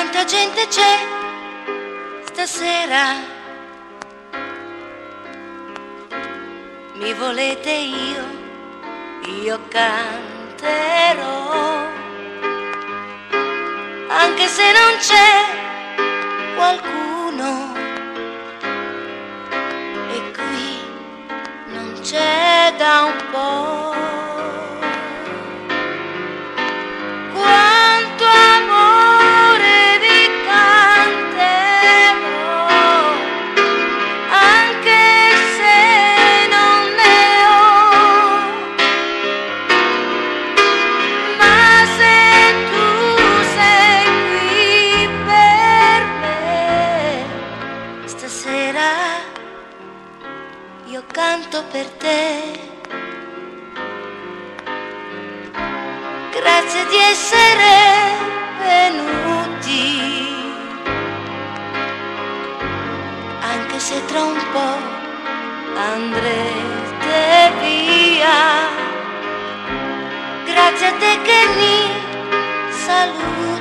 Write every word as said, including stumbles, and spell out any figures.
Quanta gente c'è stasera, mi volete io, io canterò, anche se non c'è qualcuno, e qui non c'è da un po'. Quanto amore vi canterò, anche se non ne ho, ma se tu sei qui per me, stasera io canto per te. Grazie di essere venuti, anche se tra un po' andrete via. Grazie a te che mi saluti.